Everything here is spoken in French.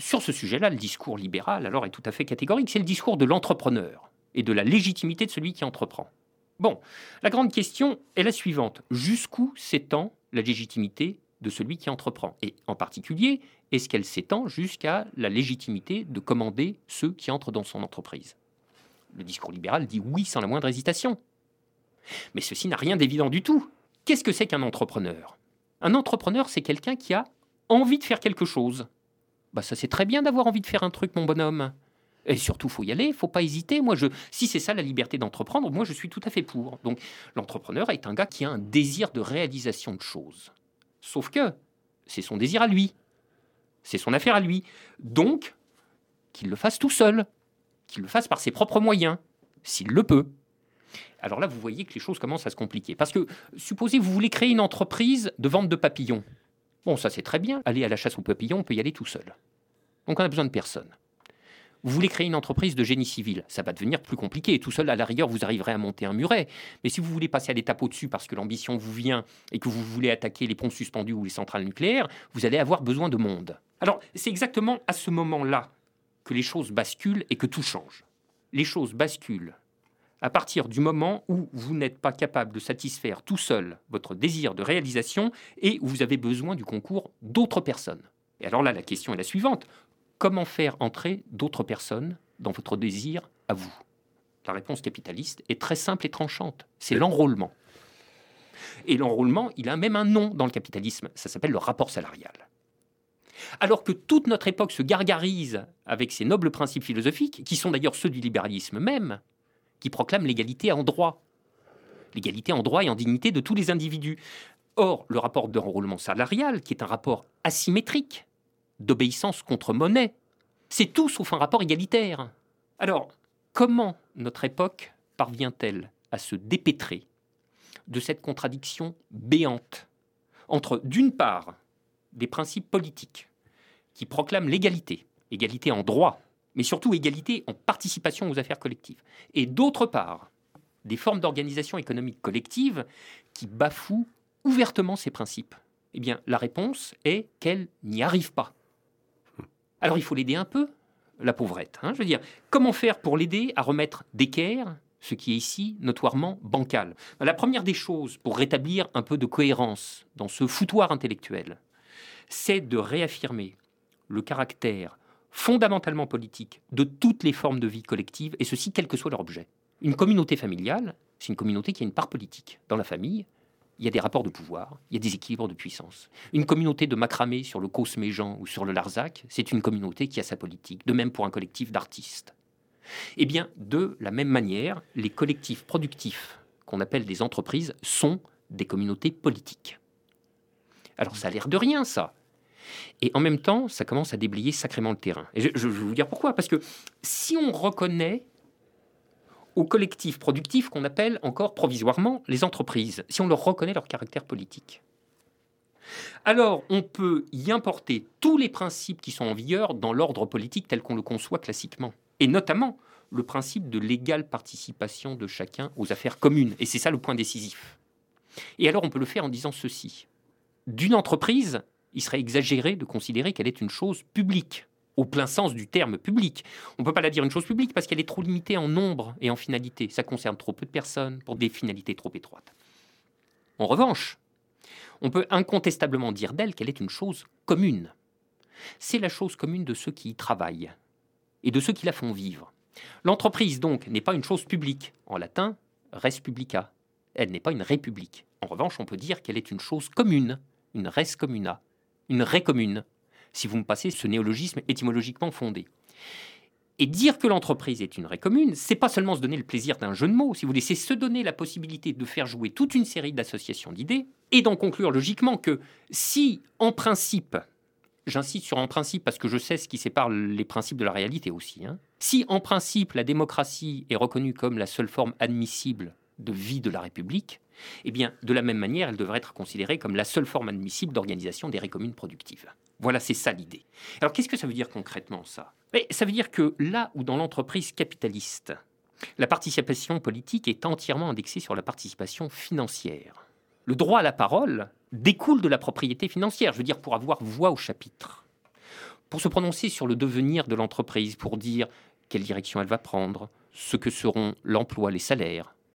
sur ce sujet-là, le discours libéral alors est tout à fait catégorique. C'est le discours de l'entrepreneur et de la légitimité de celui qui entreprend. Bon, la grande question est la suivante. Jusqu'où s'étend la légitimité de celui qui entreprend? Et en particulier, est-ce qu'elle s'étend jusqu'à la légitimité de commander ceux qui entrent dans son entreprise? Le discours libéral dit oui sans la moindre hésitation. Mais ceci n'a rien d'évident du tout. Qu'est-ce que c'est qu'un entrepreneur? Un entrepreneur, c'est quelqu'un qui a envie de faire quelque chose. Ça c'est très bien d'avoir envie de faire un truc, mon bonhomme. Et surtout, il faut y aller, il ne faut pas hésiter. Si c'est ça la liberté d'entreprendre, moi je suis tout à fait pour. Donc l'entrepreneur est un gars qui a un désir de réalisation de choses. Sauf que c'est son désir à lui. C'est son affaire à lui. Donc, qu'il le fasse tout seul. Qu'il le fasse par ses propres moyens, s'il le peut. Alors là, vous voyez que les choses commencent à se compliquer. Parce que, supposez, vous voulez créer une entreprise de vente de papillons. Bon, ça c'est très bien. Aller à la chasse aux papillons, on peut y aller tout seul. Donc on a besoin de personne. Vous voulez créer une entreprise de génie civil, ça va devenir plus compliqué. Tout seul, à la rigueur, vous arriverez à monter un muret. Mais si vous voulez passer à l'étape au-dessus parce que l'ambition vous vient et que vous voulez attaquer les ponts suspendus ou les centrales nucléaires, vous allez avoir besoin de monde. Alors, c'est exactement à ce moment-là que les choses basculent et que tout change. Les choses basculent à partir du moment où vous n'êtes pas capable de satisfaire tout seul votre désir de réalisation et où vous avez besoin du concours d'autres personnes. Et alors là, la question est la suivante. Comment faire entrer d'autres personnes dans votre désir à vous? La réponse capitaliste est très simple et tranchante. C'est l'enrôlement. Et l'enrôlement, il a même un nom dans le capitalisme. Ça s'appelle le rapport salarial. Alors que toute notre époque se gargarise avec ces nobles principes philosophiques, qui sont d'ailleurs ceux du libéralisme même, qui proclament l'égalité en droit. L'égalité en droit et en dignité de tous les individus. Or, le rapport d'enrôlement salarial, qui est un rapport asymétrique, d'obéissance contre monnaie, c'est tout sauf un rapport égalitaire. Alors, comment notre époque parvient-elle à se dépêtrer de cette contradiction béante entre, d'une part, des principes politiques qui proclament l'égalité, égalité en droit, mais surtout égalité en participation aux affaires collectives, et d'autre part, des formes d'organisation économique collective qui bafouent ouvertement ces principes? Eh bien, la réponse est qu'elle n'y arrive pas. Alors, il faut l'aider un peu, la pauvrette. Je veux dire, comment faire pour l'aider à remettre d'équerre ce qui est ici notoirement bancal? La première des choses pour rétablir un peu de cohérence dans ce foutoir intellectuel, c'est de réaffirmer le caractère fondamentalement politique de toutes les formes de vie collective, et ceci quel que soit leur objet. Une communauté familiale, c'est une communauté qui a une part politique. Dans la famille, il y a des rapports de pouvoir, il y a des équilibres de puissance. Une communauté de macramé sur le Cosméjean ou sur le Larzac, c'est une communauté qui a sa politique. De même pour un collectif d'artistes. Eh bien, de la même manière, les collectifs productifs qu'on appelle des entreprises sont des communautés politiques. Alors, ça a l'air de rien, ça. Et en même temps, ça commence à déblayer sacrément le terrain. Et je vais vous dire pourquoi. Parce que si on reconnaît aux collectifs productifs qu'on appelle encore provisoirement les entreprises, si on leur reconnaît leur caractère politique, alors on peut y importer tous les principes qui sont en vigueur dans l'ordre politique tel qu'on le conçoit classiquement. Et notamment le principe de l'égale participation de chacun aux affaires communes. Et c'est ça le point décisif. Et alors on peut le faire en disant ceci. D'une entreprise, il serait exagéré de considérer qu'elle est une chose publique, au plein sens du terme public. On ne peut pas la dire une chose publique parce qu'elle est trop limitée en nombre et en finalité. Ça concerne trop peu de personnes pour des finalités trop étroites. En revanche, on peut incontestablement dire d'elle qu'elle est une chose commune. C'est la chose commune de ceux qui y travaillent et de ceux qui la font vivre. L'entreprise, donc, n'est pas une chose publique. En latin, res publica. Elle n'est pas une république. En revanche, on peut dire qu'elle est une chose commune, une res communa, une ré commune, si vous me passez ce néologisme étymologiquement fondé. Et dire que l'entreprise est une ré commune, c'est pas seulement se donner le plaisir d'un jeu de mots, si vous voulez, c'est se donner la possibilité de faire jouer toute une série d'associations d'idées et d'en conclure logiquement que si, en principe, j'insiste sur en principe parce que je sais ce qui sépare les principes de la réalité aussi, si, en principe, la démocratie est reconnue comme la seule forme admissible de vie de la République, eh bien, de la même manière, elle devrait être considérée comme la seule forme admissible d'organisation des récommunes productives. Voilà, c'est ça l'idée. Alors, qu'est-ce que ça veut dire concrètement, ça? Ça veut dire que là où dans l'entreprise capitaliste, la participation politique est entièrement indexée sur la participation financière, le droit à la parole découle de la propriété financière, je veux dire pour avoir voix au chapitre. pour se prononcer sur le devenir de l'entreprise, pour dire quelle direction elle va prendre, ce que seront l'emploi, les salaires,